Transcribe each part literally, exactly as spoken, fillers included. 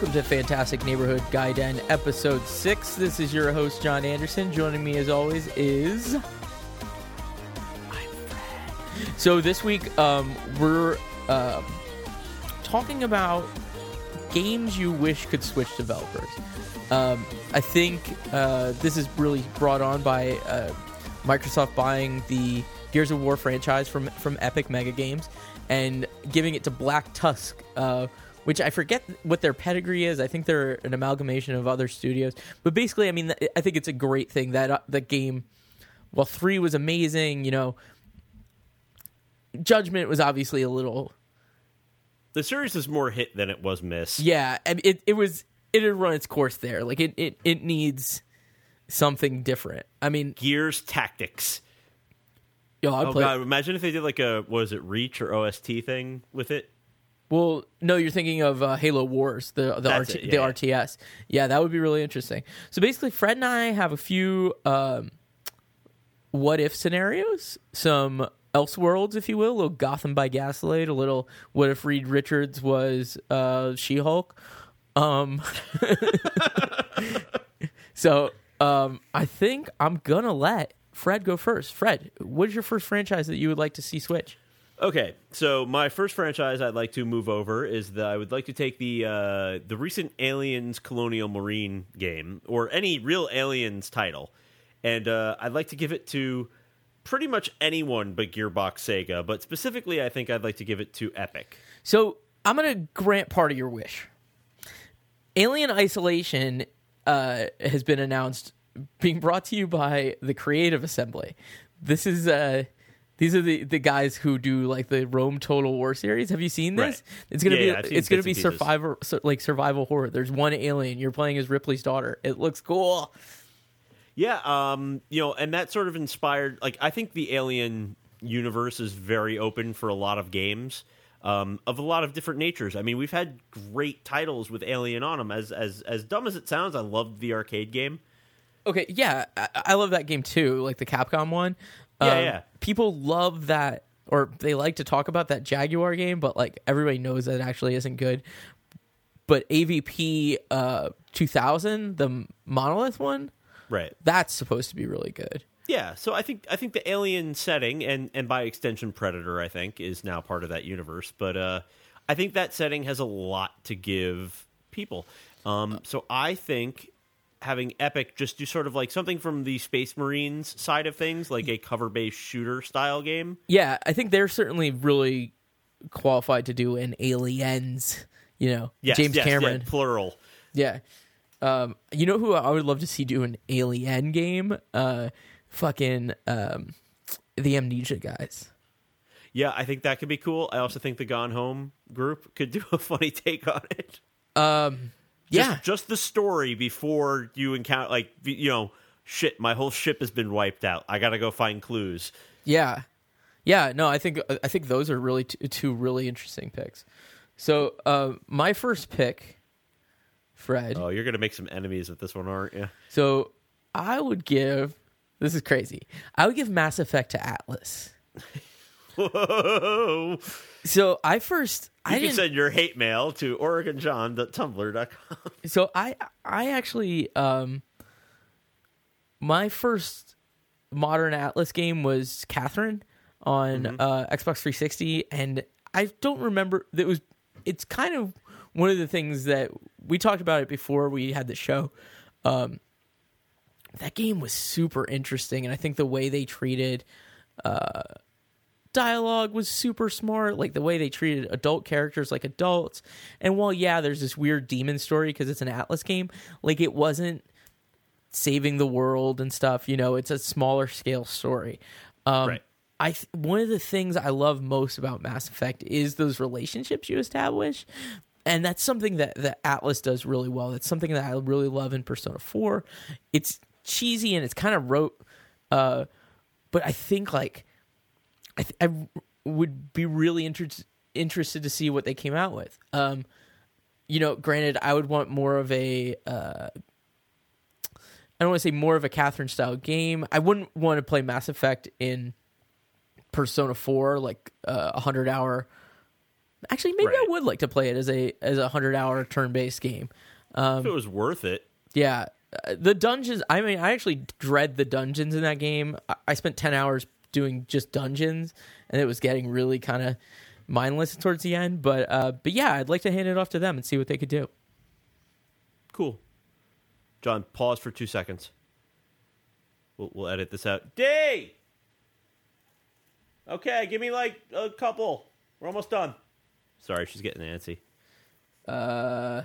Welcome to Fantastic Neighborhood Gaiden, Episode six. This is your host, John Anderson. Joining me, as always, is... I'm Fred. So this week, um, we're uh, talking about games you wish could switch developers. Um, I think uh, this is really brought on by uh, Microsoft buying the Gears of War franchise from, from Epic Mega Games and giving it to Black Tusk, uh, which I forget what their pedigree is. I think they're an amalgamation of other studios. But basically, I mean, I think it's a great thing that uh, the game, well, three was amazing, you know. Judgment was obviously a little... The series is more hit than it was miss. Yeah, it it was... It had run its course there. Like, it, it, it needs something different. I mean... Gears Tactics. Yo, I oh, play... God, imagine if they did, like, a, what was it, Reach or O S T thing with it? Well, no, you're thinking of uh, Halo Wars, the the, R T, it, yeah, the yeah. R T S. Yeah, that would be really interesting. So basically, Fred and I have a few um, what-if scenarios, some Elseworlds, if you will, a little Gotham by Gaslight, a little what if Reed Richards was uh, She-Hulk. Um, so um, I think I'm going to let Fred go first. Fred, what is your first franchise that you would like to see switch? Okay, so my first franchise I'd like to move over is that I would like to take the uh, the recent Aliens Colonial Marine game, or any real Aliens title, and uh, I'd like to give it to pretty much anyone but Gearbox Sega, but specifically I think I'd like to give it to Epic. So I'm going to grant part of your wish. Alien Isolation uh, has been announced, being brought to you by the Creative Assembly. This is... Uh, These are the, the guys who do like the Rome Total War series. Have you seen this? Right. It's gonna yeah, be yeah, it's gonna be and pieces. survivor so, like survival horror. There's one alien. You're playing as Ripley's daughter. It looks cool. Yeah, um, you know, and that sort of inspired. Like, I think the Alien universe is very open for a lot of games um, of a lot of different natures. I mean, we've had great titles with Alien on them. As as as dumb as it sounds, I loved the arcade game. Okay, yeah, I, I love that game too, like the Capcom one. Yeah, um, yeah. People love that, or they like to talk about that Jaguar game, but like everybody knows that it actually isn't good. But A V P uh, two thousand, the Monolith one, Right. that's supposed to be really good. Yeah, so I think I think the Alien setting, and, and by extension Predator, I think, is now part of that universe. But uh, I think that setting has a lot to give people. Um, so I think having Epic just do sort of like something from the Space Marines side of things, like a cover-based shooter style game. Yeah, I think they're certainly really qualified to do an Aliens, you know, Yes, James yes, Cameron. yeah, plural. Yeah. Um, you know who I would love to see do an Alien game? Uh, fucking um, the Amnesia guys. Yeah, I think that could be cool. I also think the Gone Home group could do a funny take on it. Um, Just, yeah. just the story before you encounter, like, you know, shit, my whole ship has been wiped out. I got to go find clues. Yeah. Yeah, no, I think I think those are really t- two really interesting picks. So, uh, my first pick, Fred. Oh, you're going to make some enemies with this one, aren't you? So, I would give, this is crazy, I would give Mass Effect to Atlas. Whoa. So, I first... You I can didn't, send your hate mail to oregon john dot tumblr dot com. So I I actually um my first modern Atlas game was Catherine on mm-hmm. uh, Xbox three sixty, and I don't remember that was it's kind of one of the things that we talked about it before we had the show. Um, that game was super interesting, and I think the way they treated uh dialogue was super smart, like the way they treated adult characters like adults. And while yeah there's this weird demon story because it's an Atlas game, like it wasn't saving the world and stuff, you know, it's a smaller scale story. um Right. I th- one of the things I love most about Mass Effect is those relationships you establish, and that's something that that Atlas does really well. That's something that I really love in Persona four. It's cheesy and it's kind of rote, uh but I think like I, th- I would be really inter- interested to see what they came out with. Um, you know, granted, I would want more of a... Uh, I don't want to say more of a Catherine-style game. I wouldn't want to play Mass Effect in Persona four, like uh, a hundred-hour Actually, maybe Right. I would like to play it as a as a hundred hour turn based game. if it was worth it. Yeah, uh, the dungeons. I mean, I actually dread the dungeons in that game. I, I spent ten hours doing just dungeons, and it was getting really kind of mindless towards the end. But uh, but yeah, I'd like to hand it off to them and see what they could do. Cool. John, pause for two seconds. We'll, we'll edit this out. D! Okay, give me like a couple. We're almost done. Sorry, she's getting antsy. Uh,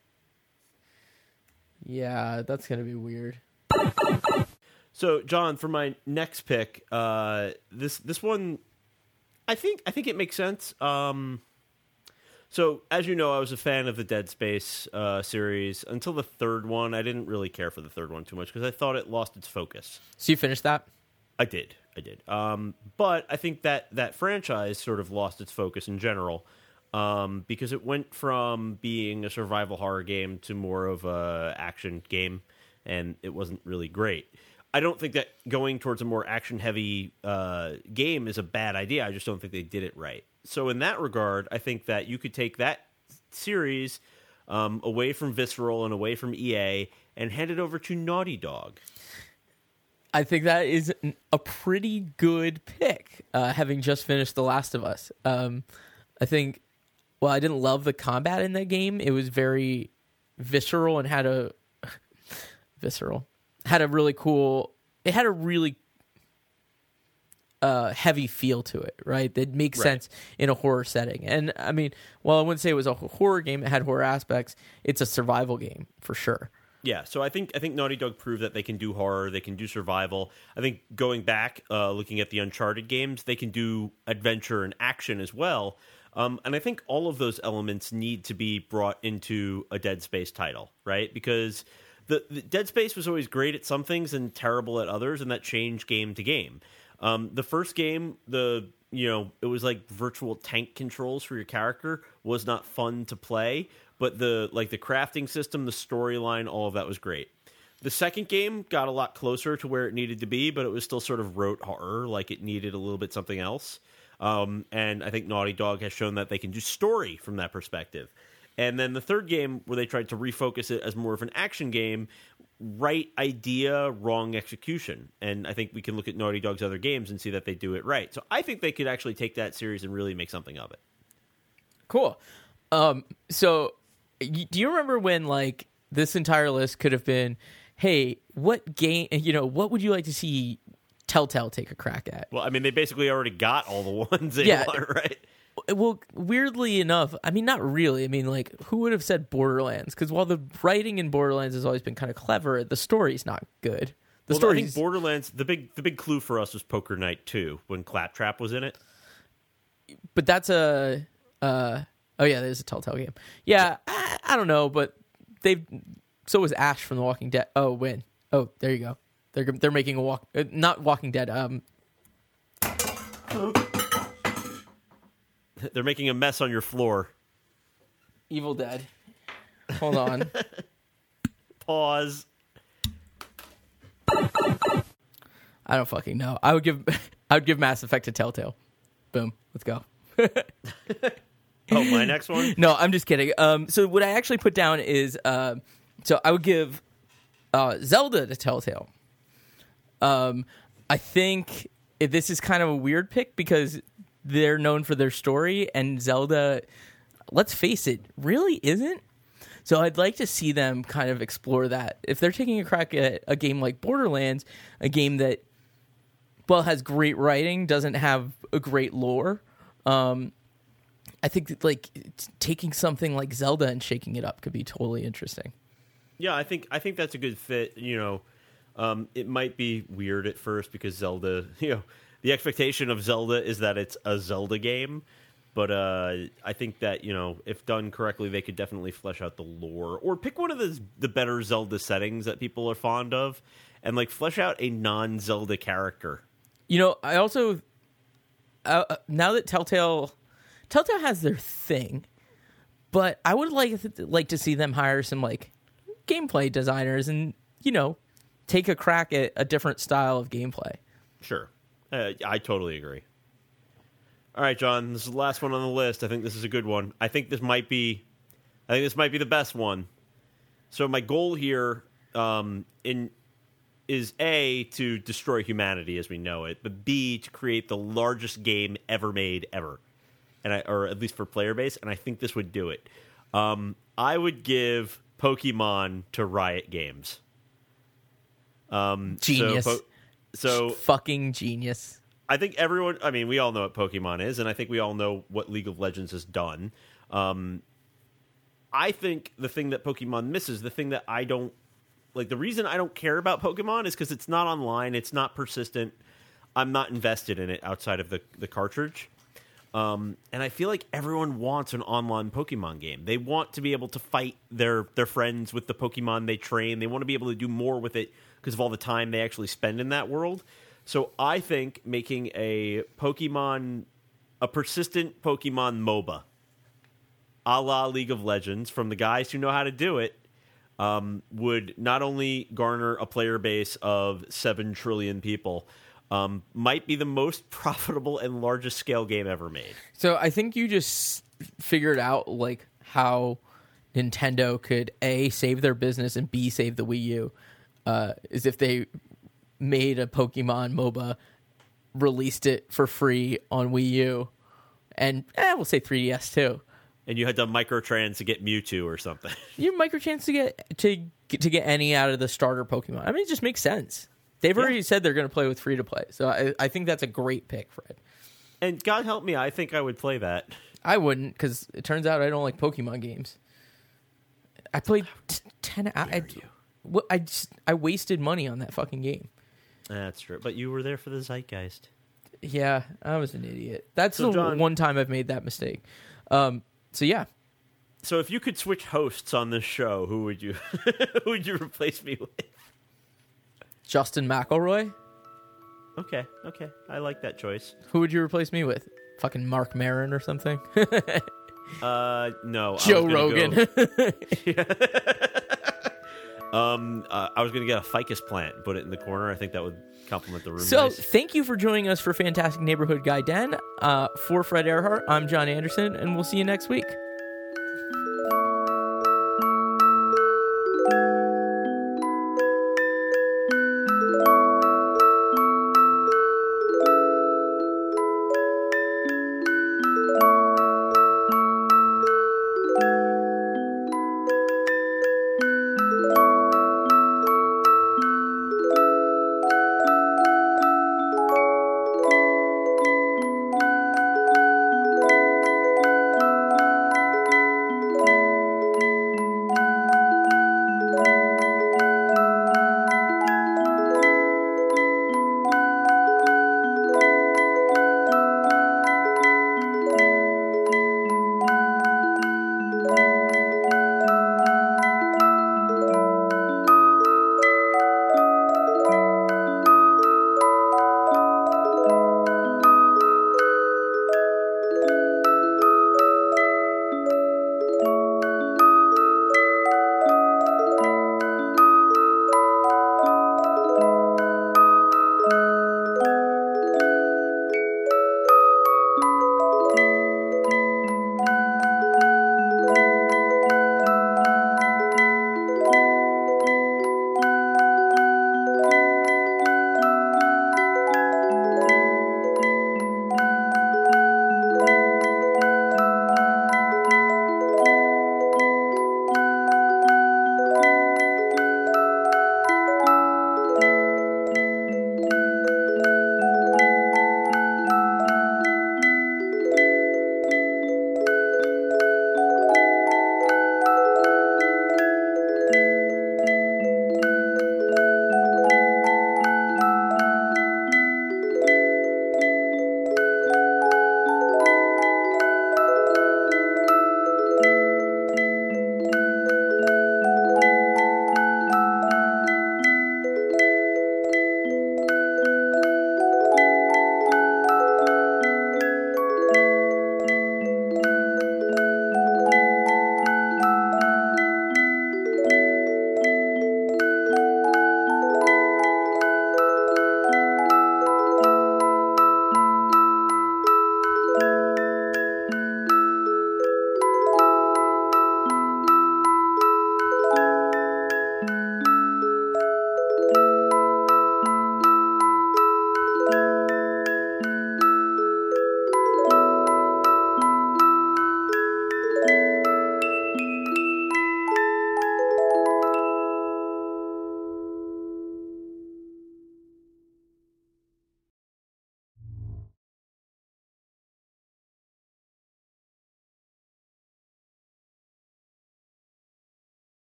yeah, that's gonna be weird. So, John, for my next pick, uh, this this one, I think I think it makes sense. Um, so, as you know, I was a fan of the Dead Space uh, series until the third one. I didn't really care for the third one too much because I thought it lost its focus. So you finished that? I did, I did. Um, but I think that that franchise sort of lost its focus in general um, because it went from being a survival horror game to more of a action game, and it wasn't really great. I don't think that going towards a more action-heavy uh, game is a bad idea. I just don't think they did it right. So in that regard, I think that you could take that series um, away from Visceral and away from E A and hand it over to Naughty Dog. I think that is a pretty good pick, uh, having just finished The Last of Us. Um, I think, well, I didn't love the combat in that game. It was very visceral and had a... visceral. Had a really cool... It had a really uh, heavy feel to it, right? That makes Right. sense in a horror setting. And, I mean, while I wouldn't say it was a horror game, it had horror aspects, it's a survival game, for sure. Yeah, so I think I think Naughty Dog proved that they can do horror, they can do survival. I think going back, uh, looking at the Uncharted games, they can do adventure and action as well. Um, and I think all of those elements need to be brought into a Dead Space title, right? Because the, the Dead Space was always great at some things and terrible at others, and that changed game to game. Um, the first game, the you know, it was like virtual tank controls for your character, was not fun to play. But the like the crafting system, the storyline, all of that was great. The second game got a lot closer to where it needed to be, but it was still sort of rote horror, like it needed a little bit something else. Um, and I think Naughty Dog has shown that they can do story from that perspective. And then the third game, where they tried to refocus it as more of an action game, right idea, wrong execution. And I think we can look at Naughty Dog's other games and see that they do it right. So I think they could actually take that series and really make something of it. Cool. Um, so... Do you remember when, like, this entire list could have been, hey, what game, you know, what would you like to see Telltale take a crack at? Well, I mean, they basically already got all the ones they Yeah. want, right? Well, weirdly enough, I mean, not really. I mean, like, who would have said Borderlands? Because while the writing in Borderlands has always been kind of clever, the story's not good. The well, I story's... think Borderlands, the big the big clue for us was Poker Night two, when Claptrap was in it. But that's a... Uh, oh, yeah, there's a Telltale game. Yeah, I, I don't know, but they've... So was Ash from The Walking Dead. Oh, when? Oh, there you go. They're they're making a walk... Uh, not Walking Dead. Um... They're making a mess on your floor. Evil Dead. Hold on. Pause. I don't fucking know. I would give I would give Mass Effect to Telltale. Boom. Let's go. Oh, my next one? No, I'm just kidding. Um, so what I actually put down is uh, so I would give uh, Zelda to Telltale. Um, I think it, this is kind of a weird pick because they're known for their story, and Zelda, let's face it, really isn't. So I'd like to see them kind of explore that. If they're taking a crack at a game like Borderlands, a game that, well, has great writing, doesn't have a great lore, um, I think that, like, t- taking something like Zelda and shaking it up could be totally interesting. Yeah, I think I think that's a good fit. You know, um, it might be weird at first because Zelda, you know, the expectation of Zelda is that it's a Zelda game. But uh, I think that, you know, if done correctly, they could definitely flesh out the lore. Or pick one of the, the better Zelda settings that people are fond of and, like, flesh out a non-Zelda character. You know, I also... Uh, now that Telltale... Telltale has their thing, but I would like like to see them hire some, like, gameplay designers and, you know, take a crack at a different style of gameplay. Sure. Uh, I totally agree. All right, John, this is the last one on the list. I think this is a good one. I think this might be, I think this might be the best one. So my goal here um, in is A, to destroy humanity as we know it, but B, to create the largest game ever made ever, and I, or at least for player base, and I think this would do it. Um, I would give Pokemon to Riot Games. Um, Genius. So, po- so fucking genius. I think everyone, I mean, we all know what Pokemon is, and I think we all know what League of Legends has done. Um, I think the thing that Pokemon misses, the thing that I don't, like, the reason I don't care about Pokemon is because it's not online, it's not persistent, I'm not invested in it outside of the, the cartridge. Um, and I feel like everyone wants an online Pokemon game. They want to be able to fight their, their friends with the Pokemon they train. They want to be able to do more with it because of all the time they actually spend in that world. So I think making a Pokemon, a persistent Pokemon MOBA, a la League of Legends, from the guys who know how to do it, um, would not only garner a player base of seven trillion people, um, might be the most profitable and largest scale game ever made. So I think you just figured out like how Nintendo could A, save their business, and B, save the Wii U, uh, is if they made a Pokemon MOBA, released it for free on Wii U, and eh, we'll say three D S too. And you had to microtrans to get Mewtwo or something. You microtrans to get to to get any out of the starter Pokemon. I mean, it just makes sense. They've already yeah. said they're going to play with free to play, so I, I think that's a great pick, Fred. And God help me, I think I would play that. I wouldn't, because it turns out I don't like Pokemon games. I played t- ten. I, I, I just I wasted money on that fucking game. That's true, but you were there for the zeitgeist. Yeah, I was an idiot. That's so the John, one time I've made that mistake. Um, so yeah. So if you could switch hosts on this show, who would you who would you replace me with? Justin McElroy. Okay, okay, I like that choice. Who would you replace me with? Fucking Mark Maron or something? uh, no. Joe Rogan. Go... um, uh, I was going to get a ficus plant and put it in the corner. I think that would complement the room. So nice. Thank you for joining us for Fantastic Neighborhood Guy Den. Uh, for Fred Earhart, I'm John Anderson, and we'll see you next week.